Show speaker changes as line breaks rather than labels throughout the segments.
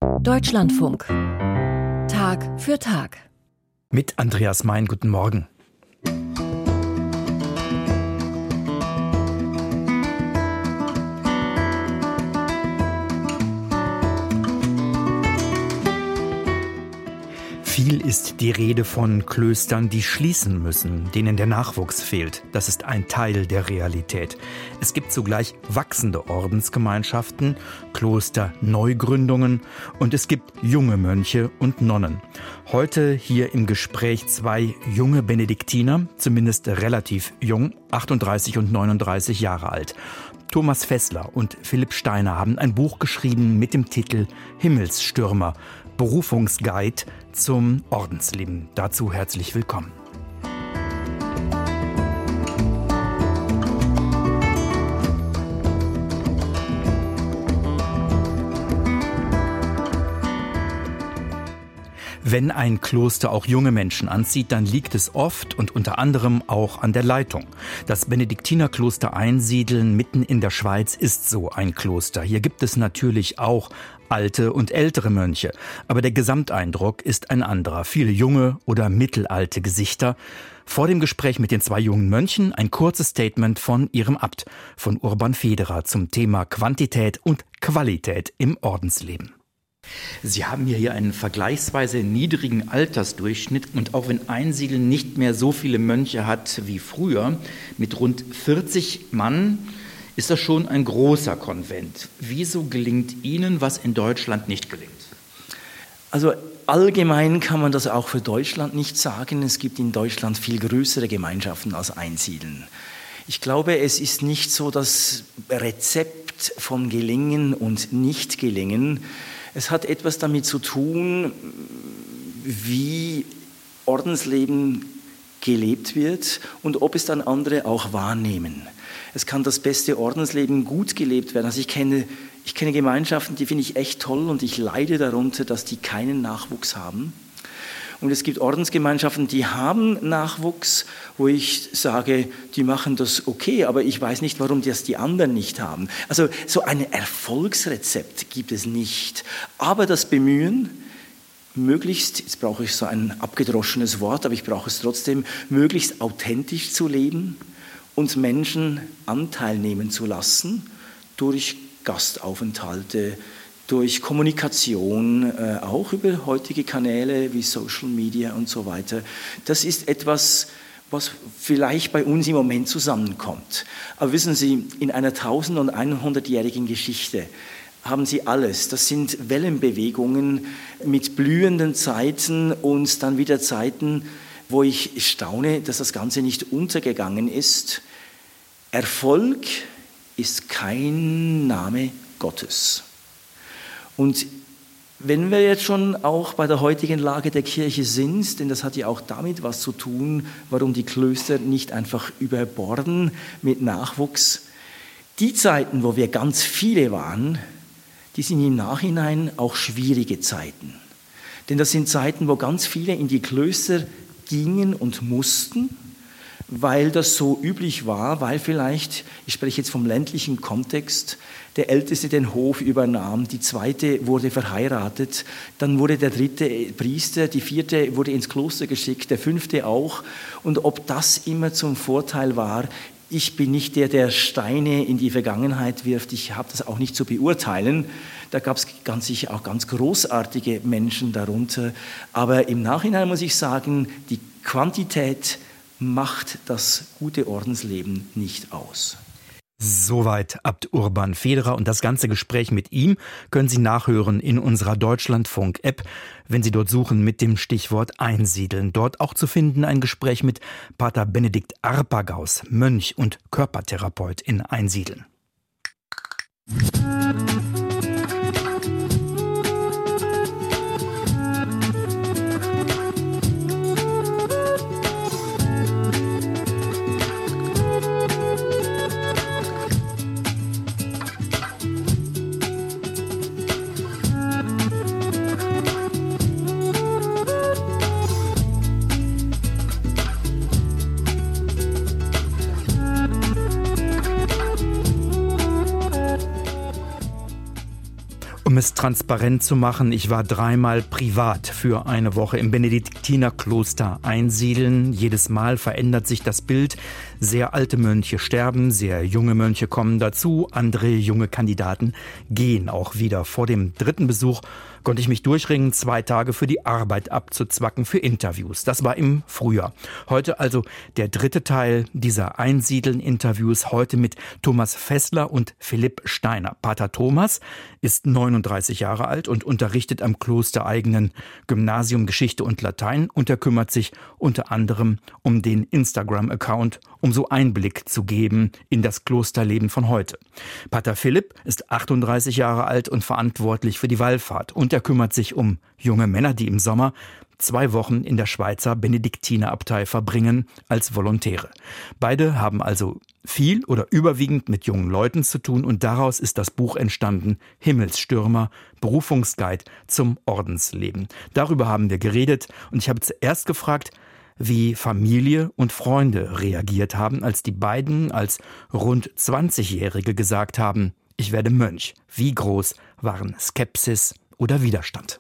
Deutschlandfunk. Tag für Tag.
Mit Andreas Mein, guten Morgen. Viel ist die Rede von Klöstern, die schließen müssen, denen der Nachwuchs fehlt. Das ist ein Teil der Realität. Es gibt zugleich wachsende Ordensgemeinschaften, Klosterneugründungen und es gibt junge Mönche und Nonnen. Heute hier im Gespräch zwei junge Benediktiner, zumindest relativ jung, 38 und 39 Jahre alt. Thomas Fessler und Philipp Steiner haben ein Buch geschrieben mit dem Titel Himmelsstürmer, Berufungsguide zum Ordensleben. Dazu herzlich willkommen. Wenn ein Kloster auch junge Menschen anzieht, dann liegt es oft und unter anderem auch an der Leitung. Das Benediktinerkloster Einsiedeln mitten in der Schweiz ist so ein Kloster. Hier gibt es natürlich auch alte und ältere Mönche, aber der Gesamteindruck ist ein anderer. Viele junge oder mittelalte Gesichter. Vor dem Gespräch mit den zwei jungen Mönchen ein kurzes Statement von ihrem Abt, von Urban Federer, zum Thema Quantität und Qualität im Ordensleben. Sie haben hier einen vergleichsweise niedrigen Altersdurchschnitt und auch wenn Einsiedeln nicht mehr so viele Mönche hat wie früher, mit rund 40 Mann, ist das schon ein großer Konvent. Wieso gelingt Ihnen, was in Deutschland nicht gelingt?
Also allgemein kann man das auch für Deutschland nicht sagen. Es gibt in Deutschland viel größere Gemeinschaften als Einsiedeln. Ich glaube, es ist nicht so das Rezept von Gelingen und Nicht-Gelingen. Es hat etwas damit zu tun, wie Ordensleben gelebt wird und ob es dann andere auch wahrnehmen. Es kann das beste Ordensleben gut gelebt werden. Also ich kenne Gemeinschaften, die finde ich echt toll und ich leide darunter, dass die keinen Nachwuchs haben. Und es gibt Ordensgemeinschaften, die haben Nachwuchs, wo ich sage, die machen das okay, aber ich weiß nicht, warum das die anderen nicht haben. Also so ein Erfolgsrezept gibt es nicht. Aber das Bemühen, möglichst, jetzt brauche ich so ein abgedroschenes Wort, aber ich brauche es trotzdem, möglichst authentisch zu leben und Menschen Anteil nehmen zu lassen durch Gastaufenthalte, durch Kommunikation, auch über heutige Kanäle wie Social Media und so weiter. Das ist etwas, was vielleicht bei uns im Moment zusammenkommt. Aber wissen Sie, in einer 1100-jährigen Geschichte haben Sie alles. Das sind Wellenbewegungen mit blühenden Zeiten und dann wieder Zeiten, wo ich staune, dass das Ganze nicht untergegangen ist. Erfolg ist kein Name Gottes. Und wenn wir jetzt schon auch bei der heutigen Lage der Kirche sind, denn das hat ja auch damit was zu tun, warum die Klöster nicht einfach überborden mit Nachwuchs. Die Zeiten, wo wir ganz viele waren, die sind im Nachhinein auch schwierige Zeiten. Denn das sind Zeiten, wo ganz viele in die Klöster gingen und mussten, weil das so üblich war, weil vielleicht, ich spreche jetzt vom ländlichen Kontext, der Älteste den Hof übernahm, die Zweite wurde verheiratet, dann wurde der Dritte Priester, die Vierte wurde ins Kloster geschickt, der Fünfte auch. Und ob das immer zum Vorteil war, ich bin nicht der, der Steine in die Vergangenheit wirft, ich habe das auch nicht zu beurteilen. Da gab es ganz sicher auch ganz großartige Menschen darunter. Aber im Nachhinein muss ich sagen, die Quantität macht das gute Ordensleben nicht aus.
Soweit Abt Urban Federer und das ganze Gespräch mit ihm können Sie nachhören in unserer Deutschlandfunk-App, wenn Sie dort suchen mit dem Stichwort Einsiedeln. Dort auch zu finden ein Gespräch mit Pater Benedikt Arpagaus, Mönch und Körpertherapeut in Einsiedeln. es transparent zu machen, ich war 3-mal privat für eine Woche im Benediktinerkloster einsiedeln. Jedes Mal verändert sich das Bild. Sehr alte Mönche sterben, sehr junge Mönche kommen dazu, andere junge Kandidaten gehen auch wieder. Vor dem 3. Besuch konnte ich mich durchringen, 2 Tage für die Arbeit abzuzwacken, für Interviews. Das war im Frühjahr. Heute also der 3. Teil dieser Einsiedeln-Interviews, heute mit Thomas Fessler und Philipp Steiner. Pater Thomas ist 39 Jahre alt und unterrichtet am klostereigenen Gymnasium Geschichte und Latein und er kümmert sich unter anderem um den Instagram-Account, um so Einblick zu geben in das Klosterleben von heute. Pater Philipp ist 38 Jahre alt und verantwortlich für die Wallfahrt und er kümmert sich um junge Männer, die im Sommer 2 Wochen in der Schweizer Benediktinerabtei verbringen als Volontäre. Beide haben also viel oder überwiegend mit jungen Leuten zu tun und daraus ist das Buch entstanden, Himmelsstürmer, Berufungsguide zum Ordensleben. Darüber haben wir geredet und ich habe zuerst gefragt, wie Familie und Freunde reagiert haben, als die beiden als rund 20-Jährige gesagt haben, ich werde Mönch. Wie groß waren Skepsis oder Widerstand?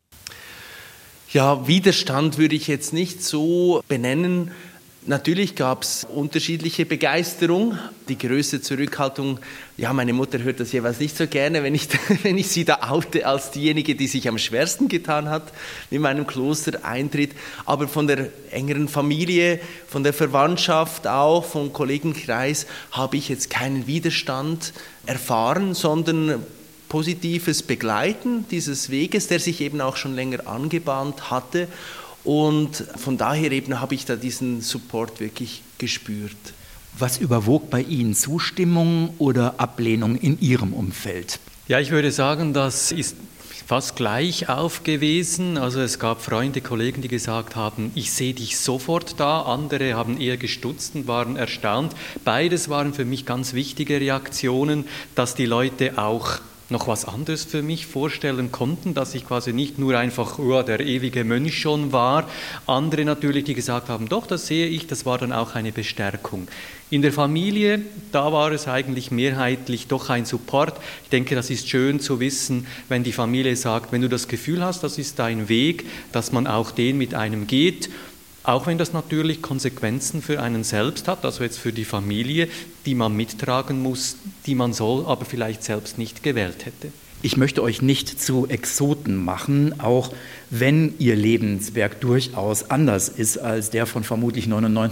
Ja, Widerstand würde ich jetzt nicht so benennen. Natürlich gab es unterschiedliche Begeisterung, die größte Zurückhaltung. Ja, meine Mutter hört das jeweils nicht so gerne, wenn ich sie da oute als diejenige, die sich am schwersten getan hat mit meinem Klostereintritt. Aber von der engeren Familie, von der Verwandtschaft auch, vom Kollegenkreis habe ich jetzt keinen Widerstand erfahren, sondern positives Begleiten dieses Weges, der sich eben auch schon länger angebahnt hatte. Und von daher eben habe ich da diesen Support wirklich gespürt.
Was überwog bei Ihnen, Zustimmung oder Ablehnung in Ihrem Umfeld?
Ja, ich würde sagen, das ist fast gleich auf gewesen. Also es gab Freunde, Kollegen, die gesagt haben, ich sehe dich sofort da. Andere haben eher gestutzt und waren erstaunt. Beides waren für mich ganz wichtige Reaktionen, dass die Leute auch noch was anderes für mich vorstellen konnten, dass ich quasi nicht nur einfach der ewige Mönch schon war. Andere natürlich, die gesagt haben, doch, das sehe ich, das war dann auch eine Bestärkung. In der Familie, da war es eigentlich mehrheitlich doch ein Support. Ich denke, das ist schön zu wissen, wenn die Familie sagt, wenn du das Gefühl hast, das ist dein Weg, dass man auch den mit einem geht. Auch wenn das natürlich Konsequenzen für einen selbst hat, also jetzt für die Familie, die man mittragen muss, die man soll, aber vielleicht selbst nicht gewählt hätte.
Ich möchte euch nicht zu Exoten machen, auch wenn ihr Lebenswerk durchaus anders ist als der von vermutlich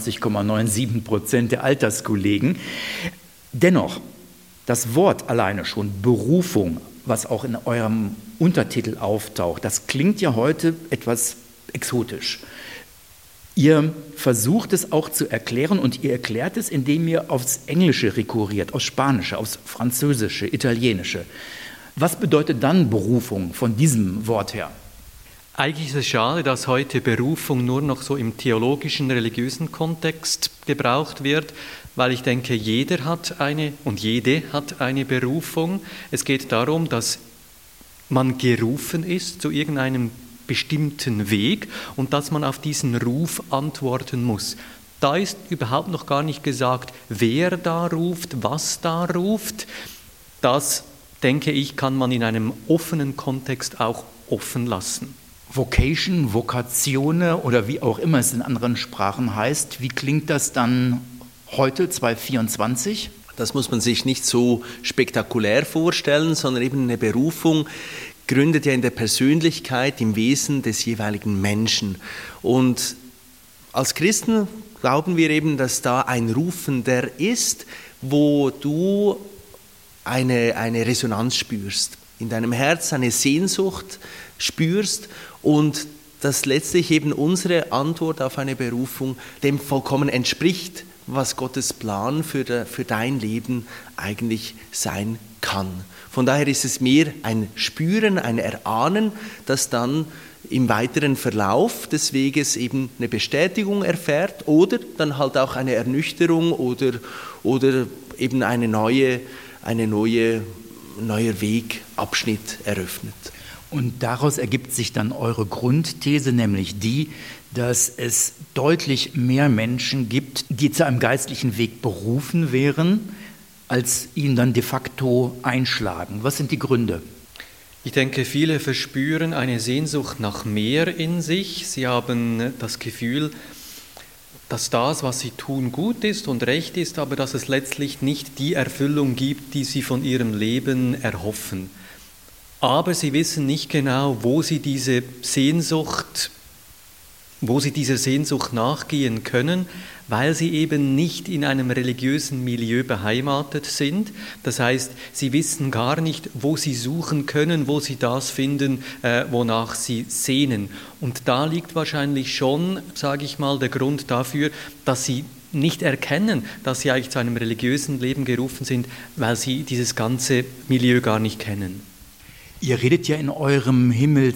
99,97% der Alterskollegen. Dennoch, das Wort alleine schon, Berufung, was auch in eurem Untertitel auftaucht, das klingt ja heute etwas exotisch. Ihr versucht es auch zu erklären und ihr erklärt es, indem ihr aufs Englische rekurriert, aufs Spanische, aufs Französische, Italienische. Was bedeutet dann Berufung von diesem Wort her?
Eigentlich ist es schade, dass heute Berufung nur noch so im theologischen, religiösen Kontext gebraucht wird, weil ich denke, jeder hat eine und jede hat eine Berufung. Es geht darum, dass man gerufen ist zu irgendeinem bestimmten Weg und dass man auf diesen Ruf antworten muss. Da ist überhaupt noch gar nicht gesagt, wer da ruft, was da ruft. Das, denke ich, kann man in einem offenen Kontext auch offen lassen.
Vocation, Vokatione oder wie auch immer es in anderen Sprachen heißt, wie klingt das dann heute, 2024?
Das muss man sich nicht so spektakulär vorstellen, sondern eben eine Berufung gründet ja in der Persönlichkeit, im Wesen des jeweiligen Menschen. Und als Christen glauben wir eben, dass da ein Rufender ist, wo du eine Resonanz spürst, in deinem Herz eine Sehnsucht spürst und dass letztlich eben unsere Antwort auf eine Berufung dem vollkommen entspricht, was Gottes Plan für dein Leben eigentlich sein kann. Von daher ist es mehr ein Spüren, ein Erahnen, das dann im weiteren Verlauf des Weges eben eine Bestätigung erfährt oder dann halt auch eine Ernüchterung oder eben ein neuer Wegabschnitt eröffnet.
Und daraus ergibt sich dann eure Grundthese, nämlich die, dass es deutlich mehr Menschen gibt, die zu einem geistlichen Weg berufen wären, als ihn dann de facto einschlagen. Was sind die Gründe?
Ich denke, viele verspüren eine Sehnsucht nach mehr in sich. Sie haben das Gefühl, dass das, was sie tun, gut ist und recht ist, aber dass es letztlich nicht die Erfüllung gibt, die sie von ihrem Leben erhoffen. Aber sie wissen nicht genau, wo sie dieser Sehnsucht nachgehen können, weil sie eben nicht in einem religiösen Milieu beheimatet sind. Das heißt, sie wissen gar nicht, wo sie suchen können, wo sie das finden, wonach sie sehnen. Und da liegt wahrscheinlich schon, sage ich mal, der Grund dafür, dass sie nicht erkennen, dass sie eigentlich zu einem religiösen Leben gerufen sind, weil sie dieses ganze Milieu gar nicht kennen.
Ihr redet ja in eurem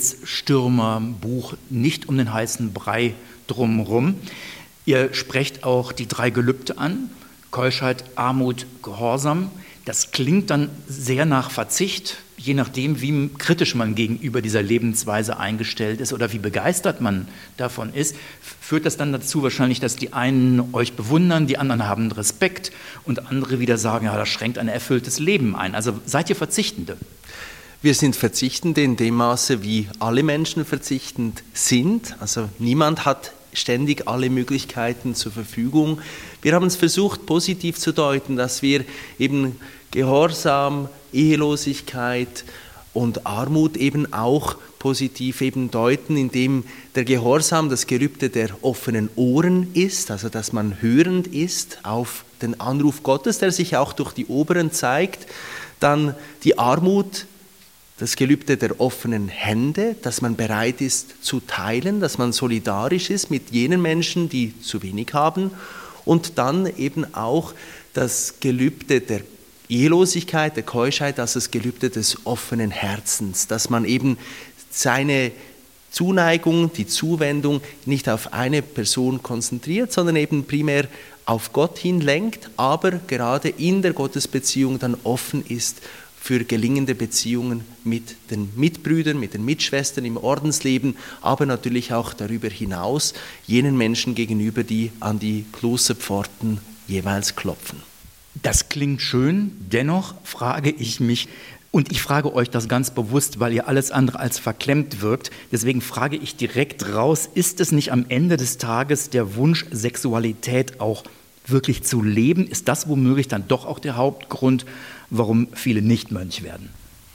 Himmelsstürmer-Buch nicht um den heißen Brei drumherum. Ihr sprecht auch die 3 Gelübde an: Keuschheit, Armut, Gehorsam. Das klingt dann sehr nach Verzicht, je nachdem, wie kritisch man gegenüber dieser Lebensweise eingestellt ist oder wie begeistert man davon ist. Führt das dann dazu wahrscheinlich, dass die einen euch bewundern, die anderen haben Respekt und andere wieder sagen, ja, das schränkt ein erfülltes Leben ein. Also seid ihr Verzichtende?
Wir sind Verzichtende in dem Maße, wie alle Menschen verzichtend sind. Also niemand hat ständig alle Möglichkeiten zur Verfügung. Wir haben es versucht, positiv zu deuten, dass wir eben Gehorsam, Ehelosigkeit und Armut eben auch positiv eben deuten, indem der Gehorsam das Gelübde der offenen Ohren ist, also dass man hörend ist auf den Anruf Gottes, der sich auch durch die Oberen zeigt. Dann die Armut, das Gelübde der offenen Hände, dass man bereit ist zu teilen, dass man solidarisch ist mit jenen Menschen, die zu wenig haben. Und dann eben auch das Gelübde der Ehelosigkeit, der Keuschheit, also das Gelübde des offenen Herzens, dass man eben seine Zuneigung, die Zuwendung nicht auf eine Person konzentriert, sondern eben primär auf Gott hin lenkt, aber gerade in der Gottesbeziehung dann offen ist für gelingende Beziehungen mit den Mitbrüdern, mit den Mitschwestern im Ordensleben, aber natürlich auch darüber hinaus jenen Menschen gegenüber, die an die Klosterpforten jeweils klopfen.
Das klingt schön, dennoch frage ich mich, und ich frage euch das ganz bewusst, weil ihr alles andere als verklemmt wirkt, deswegen frage ich direkt raus, ist es nicht am Ende des Tages der Wunsch, Sexualität auch wirklich zu leben? Ist das womöglich dann doch auch der Hauptgrund, warum viele nicht Mönch werden?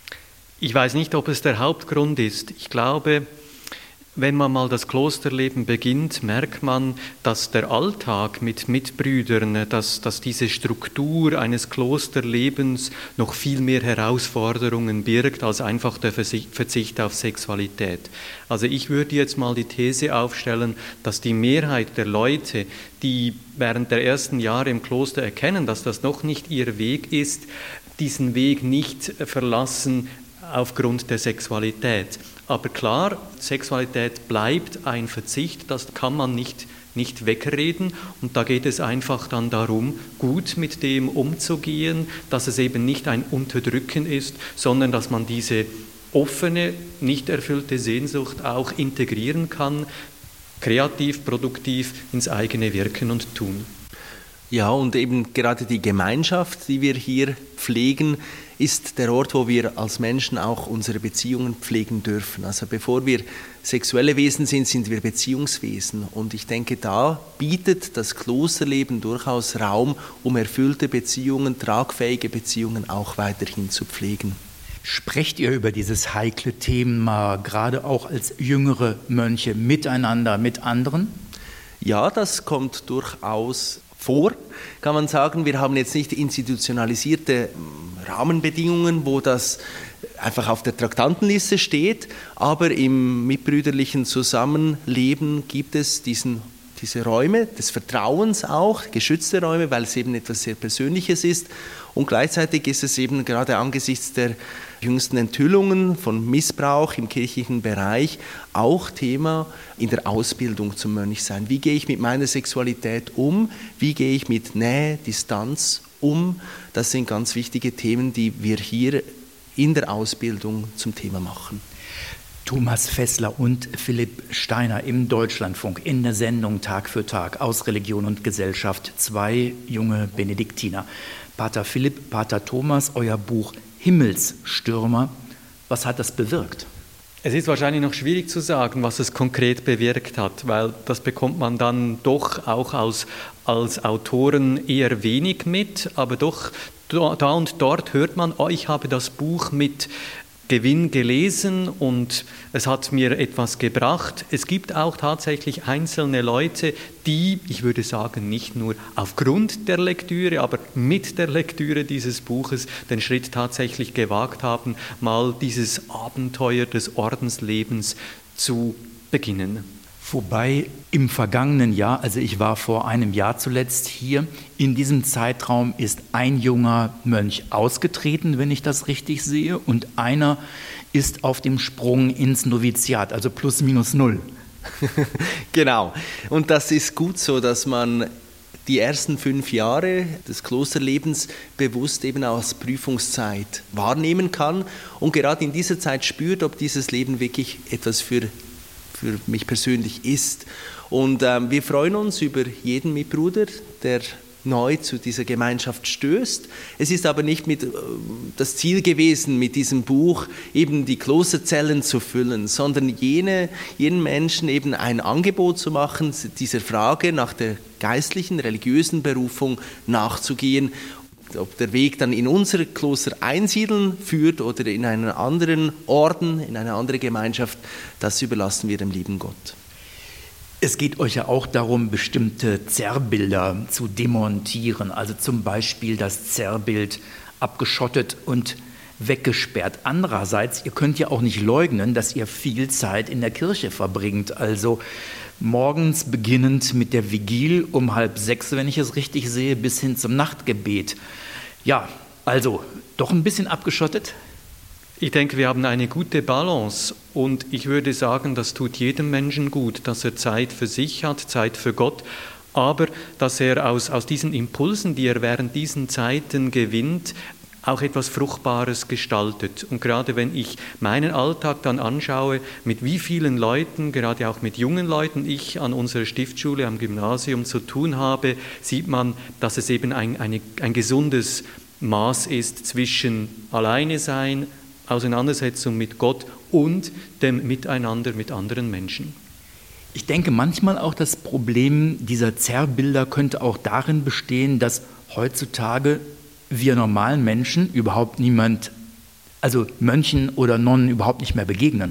Ich weiß nicht, ob es der Hauptgrund ist. Ich glaube, wenn man mal das Klosterleben beginnt, merkt man, dass der Alltag mit Mitbrüdern, dass diese Struktur eines Klosterlebens noch viel mehr Herausforderungen birgt als einfach der Verzicht auf Sexualität. Also ich würde jetzt mal die These aufstellen, dass die Mehrheit der Leute, die während der ersten Jahre im Kloster erkennen, dass das noch nicht ihr Weg ist, diesen Weg nicht verlassen aufgrund der Sexualität. Aber klar, Sexualität bleibt ein Verzicht, das kann man nicht wegreden. Und da geht es einfach dann darum, gut mit dem umzugehen, dass es eben nicht ein Unterdrücken ist, sondern dass man diese offene, nicht erfüllte Sehnsucht auch integrieren kann, kreativ, produktiv ins eigene Wirken und Tun.
Ja, und eben gerade die Gemeinschaft, die wir hier pflegen, ist der Ort, wo wir als Menschen auch unsere Beziehungen pflegen dürfen. Also bevor wir sexuelle Wesen sind, sind wir Beziehungswesen. Und ich denke, da bietet das Klosterleben durchaus Raum, um erfüllte Beziehungen, tragfähige Beziehungen auch weiterhin zu pflegen.
Sprecht ihr über dieses heikle Thema, gerade auch als jüngere Mönche, miteinander, mit anderen?
Ja, das kommt durchaus vor, kann man sagen. Wir haben jetzt nicht institutionalisierte Rahmenbedingungen, wo das einfach auf der Traktantenliste steht, aber im mitbrüderlichen Zusammenleben gibt es diese Räume des Vertrauens auch, geschützte Räume, weil es eben etwas sehr Persönliches ist. Und gleichzeitig ist es eben gerade angesichts der jüngsten Enthüllungen von Missbrauch im kirchlichen Bereich auch Thema in der Ausbildung zum Mönchsein. Wie gehe ich mit meiner Sexualität um? Wie gehe ich mit Nähe, Distanz um? Das sind ganz wichtige Themen, die wir hier in der Ausbildung zum Thema machen.
Thomas Fessler und Philipp Steiner im Deutschlandfunk in der Sendung Tag für Tag aus Religion und Gesellschaft. 2 junge Benediktiner. Pater Philipp, Pater Thomas, euer Buch Himmelsstürmer Was hat das bewirkt?
Es ist wahrscheinlich noch schwierig zu sagen, was es konkret bewirkt hat, weil das bekommt man dann doch auch als Autoren eher wenig mit, aber doch da und dort hört man, ich habe das Buch mit Gewinn gelesen und es hat mir etwas gebracht. Es gibt auch tatsächlich einzelne Leute, die, ich würde sagen, nicht nur aufgrund der Lektüre, aber mit der Lektüre dieses Buches den Schritt tatsächlich gewagt haben, mal dieses Abenteuer des Ordenslebens zu beginnen.
Wobei im vergangenen Jahr, also ich war vor einem Jahr zuletzt hier, in diesem Zeitraum ist ein junger Mönch ausgetreten, wenn ich das richtig sehe, und einer ist auf dem Sprung ins Noviziat, also plus minus null.
Genau. Und das ist gut so, dass man die ersten 5 Jahre des Klosterlebens bewusst eben als Prüfungszeit wahrnehmen kann und gerade in dieser Zeit spürt, ob dieses Leben wirklich etwas für mich persönlich ist. Und wir freuen uns über jeden Mitbruder, der neu zu dieser Gemeinschaft stößt. Es ist aber nicht das Ziel gewesen, mit diesem Buch eben die Klosterzellen zu füllen, sondern jenen Menschen eben ein Angebot zu machen, dieser Frage nach der geistlichen, religiösen Berufung nachzugehen. Ob der Weg dann in unser Kloster einsiedeln führt oder in einen anderen Orden, in eine andere Gemeinschaft, das überlassen wir dem lieben Gott.
Es geht euch ja auch darum, bestimmte Zerrbilder zu demontieren, also zum Beispiel das Zerrbild abgeschottet und weggesperrt. Andererseits, ihr könnt ja auch nicht leugnen, dass ihr viel Zeit in der Kirche verbringt, also morgens beginnend mit der Vigil um 5:30, wenn ich es richtig sehe, bis hin zum Nachtgebet. Ja, also doch ein bisschen abgeschottet?
Ich denke, wir haben eine gute Balance und ich würde sagen, das tut jedem Menschen gut, dass er Zeit für sich hat, Zeit für Gott, aber dass er aus diesen Impulsen, die er während diesen Zeiten gewinnt, auch etwas Fruchtbares gestaltet. Und gerade wenn ich meinen Alltag dann anschaue, mit wie vielen Leuten, gerade auch mit jungen Leuten, ich an unserer Stiftschule, am Gymnasium zu tun habe, sieht man, dass es eben ein gesundes Maß ist zwischen Alleine sein, Auseinandersetzung mit Gott und dem Miteinander mit anderen Menschen.
Ich denke manchmal auch, das Problem dieser Zerrbilder könnte auch darin bestehen, dass heutzutage wir normalen Menschen überhaupt niemand, also Mönchen oder Nonnen überhaupt nicht mehr begegnen.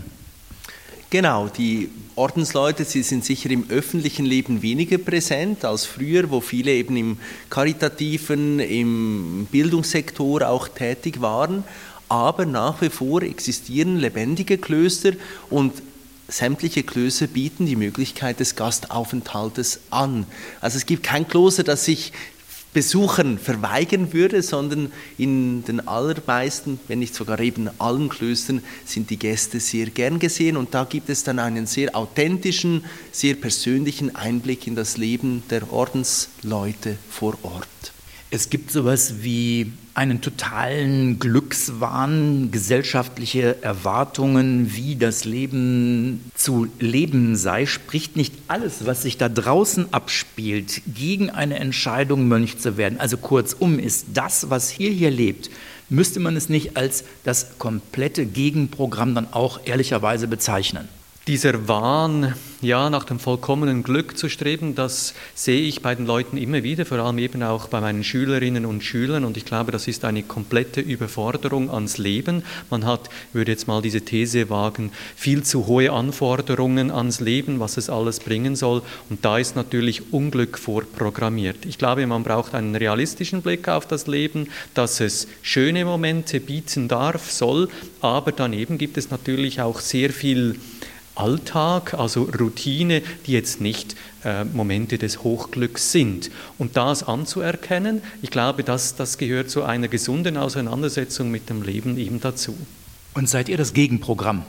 Genau, die Ordensleute, sie sind sicher im öffentlichen Leben weniger präsent als früher, wo viele eben im karitativen, im Bildungssektor auch tätig waren. Aber nach wie vor existieren lebendige Klöster und sämtliche Klöster bieten die Möglichkeit des Gastaufenthaltes an. Also es gibt kein Kloster, das sich Besuchern verweigern würde, sondern in den allermeisten, wenn nicht sogar eben allen Klöstern, sind die Gäste sehr gern gesehen und da gibt es dann einen sehr authentischen, sehr persönlichen Einblick in das Leben der Ordensleute vor Ort.
Es gibt sowas wie einen totalen Glückswahn, gesellschaftliche Erwartungen, wie das Leben zu leben sei. Spricht nicht alles, was sich da draußen abspielt, gegen eine Entscheidung, Mönch zu werden? Also kurzum, ist das, was hier lebt, müsste man es nicht als das komplette Gegenprogramm dann auch ehrlicherweise bezeichnen?
Dieser Wahn, ja, nach dem vollkommenen Glück zu streben, das sehe ich bei den Leuten immer wieder, vor allem eben auch bei meinen Schülerinnen und Schülern. Und ich glaube, das ist eine komplette Überforderung ans Leben. Man hat, ich würde jetzt mal diese These wagen, viel zu hohe Anforderungen ans Leben, was es alles bringen soll. Und da ist natürlich Unglück vorprogrammiert. Ich glaube, man braucht einen realistischen Blick auf das Leben, dass es schöne Momente bieten darf, soll. Aber daneben gibt es natürlich auch sehr viel Alltag, also Routine, die jetzt nicht Momente des Hochglücks sind. Und das anzuerkennen, ich glaube, das gehört zu einer gesunden Auseinandersetzung mit dem Leben eben dazu.
Und seid ihr das Gegenprogramm?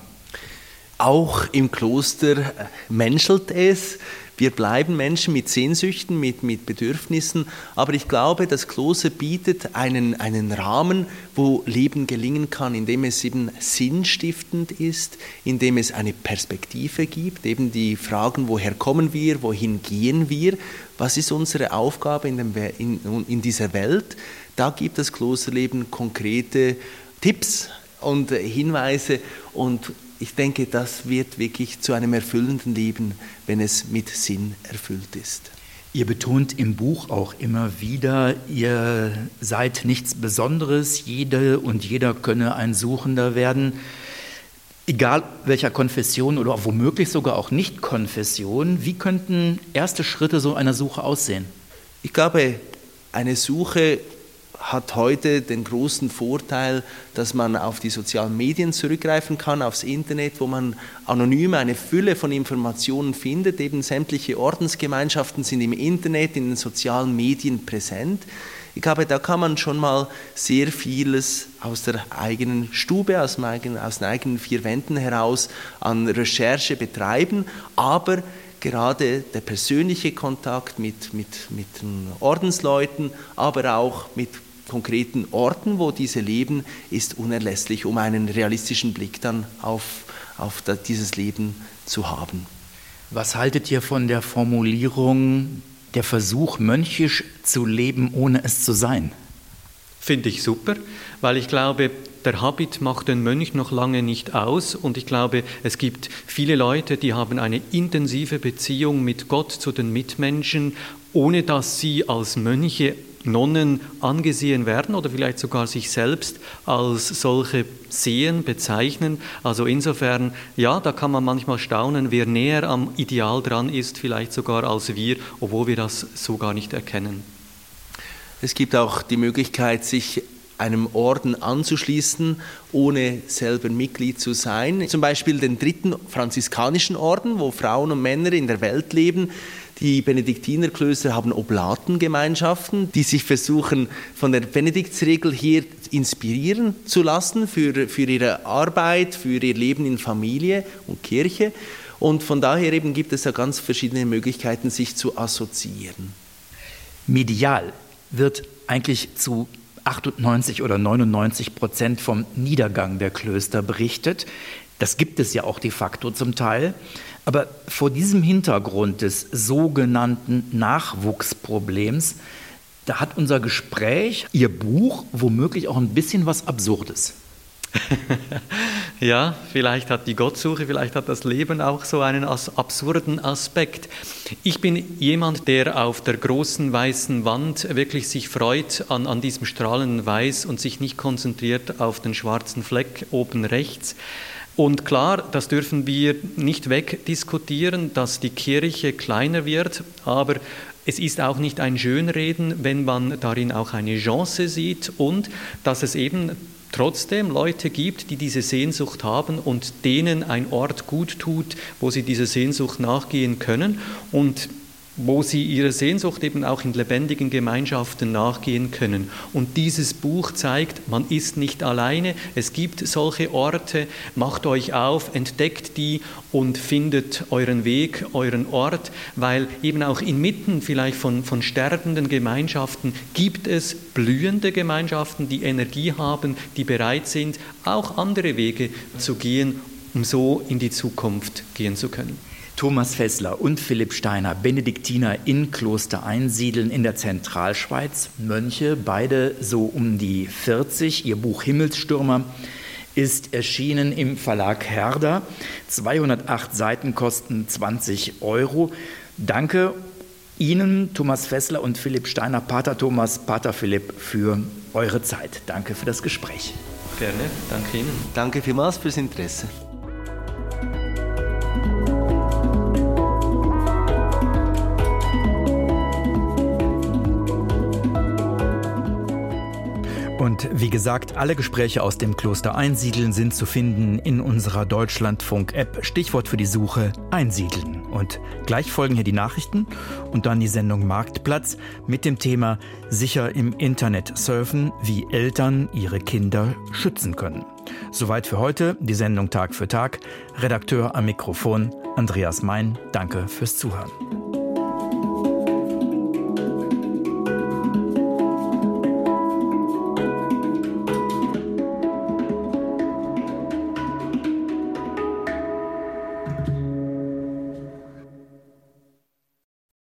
Auch im Kloster menschelt es. Wir bleiben Menschen mit Sehnsüchten, mit Bedürfnissen, aber ich glaube, das Kloster bietet einen Rahmen, wo Leben gelingen kann, indem es eben sinnstiftend ist, indem es eine Perspektive gibt, eben die Fragen, woher kommen wir, wohin gehen wir, was ist unsere Aufgabe in dieser Welt. Da gibt das Klosterleben konkrete Tipps, und Hinweise. Und ich denke, das wird wirklich zu einem erfüllenden Leben, wenn es mit Sinn erfüllt ist.
Ihr betont im Buch auch immer wieder, ihr seid nichts Besonderes, jede und jeder könne ein Suchender werden. Egal welcher Konfession oder auch womöglich sogar auch Nicht-Konfession, wie könnten erste Schritte so einer Suche aussehen?
Ich glaube, eine Suche hat heute den großen Vorteil, dass man auf die sozialen Medien zurückgreifen kann, aufs Internet, wo man anonym eine Fülle von Informationen findet. Eben sämtliche Ordensgemeinschaften sind im Internet, in den sozialen Medien präsent. Ich glaube, da kann man schon mal sehr vieles aus der eigenen Stube, aus den eigenen vier Wänden heraus an Recherche betreiben, aber gerade der persönliche Kontakt mit den Ordensleuten, aber auch mit konkreten Orten, wo diese leben, ist unerlässlich, um einen realistischen Blick dann auf dieses Leben zu haben.
Was haltet ihr von der Formulierung, der Versuch, mönchisch zu leben, ohne es zu sein?
Finde ich super, weil ich glaube, der Habit macht den Mönch noch lange nicht aus und ich glaube, es gibt viele Leute, die haben eine intensive Beziehung mit Gott zu den Mitmenschen, ohne dass sie als Mönche, Nonnen angesehen werden oder vielleicht sogar sich selbst als solche sehen, bezeichnen. Also insofern, ja, da kann man manchmal staunen, wer näher am Ideal dran ist, vielleicht sogar als wir, obwohl wir das so gar nicht erkennen.
Es gibt auch die Möglichkeit, sich einem Orden anzuschließen, ohne selber Mitglied zu sein. Zum Beispiel den 3. franziskanischen Orden, wo Frauen und Männer in der Welt leben. Die Benediktinerklöster haben Oblatengemeinschaften, die sich versuchen, von der Benediktsregel hier inspirieren zu lassen für ihre Arbeit, für ihr Leben in Familie und Kirche. Und von daher eben gibt es da ganz verschiedene Möglichkeiten, sich zu assoziieren.
Medial wird eigentlich zu 98 oder 99% vom Niedergang der Klöster berichtet. Das gibt es ja auch de facto zum Teil. Aber vor diesem Hintergrund des sogenannten Nachwuchsproblems, da hat unser Gespräch, Ihr Buch, womöglich auch ein bisschen was Absurdes.
Ja, vielleicht hat die Gottsuche, vielleicht hat das Leben auch so einen absurden Aspekt. Ich bin jemand, der auf der großen weißen Wand wirklich sich freut an diesem strahlenden Weiß und sich nicht konzentriert auf den schwarzen Fleck oben rechts. Und klar, das dürfen wir nicht wegdiskutieren, dass die Kirche kleiner wird, aber es ist auch nicht ein Schönreden, wenn man darin auch eine Chance sieht und dass es eben trotzdem Leute gibt, die diese Sehnsucht haben und denen ein Ort gut tut, wo sie dieser Sehnsucht nachgehen können und wo sie ihrer Sehnsucht eben auch in lebendigen Gemeinschaften nachgehen können. Und dieses Buch zeigt, man ist nicht alleine, es gibt solche Orte, macht euch auf, entdeckt die und findet euren Weg, euren Ort, weil eben auch inmitten vielleicht von sterbenden Gemeinschaften gibt es blühende Gemeinschaften, die Energie haben, die bereit sind, auch andere Wege zu gehen, um so in die Zukunft gehen zu können.
Thomas Fessler und Philipp Steiner, Benediktiner in Kloster Einsiedeln in der Zentralschweiz, Mönche, beide so um die 40. Ihr Buch Himmelsstürmer ist erschienen im Verlag Herder. 208 Seiten kosten 20 €. Danke Ihnen, Thomas Fessler und Philipp Steiner, Pater Thomas, Pater Philipp, für eure Zeit. Danke für das Gespräch.
Gerne, danke Ihnen.
Danke vielmals fürs Interesse.
Und wie gesagt, alle Gespräche aus dem Kloster Einsiedeln sind zu finden in unserer Deutschlandfunk-App. Stichwort für die Suche Einsiedeln. Und gleich folgen hier die Nachrichten und dann die Sendung Marktplatz mit dem Thema Sicher im Internet surfen, wie Eltern ihre Kinder schützen können. Soweit für heute, die Sendung Tag für Tag. Redakteur am Mikrofon Andreas Mein. Danke fürs Zuhören.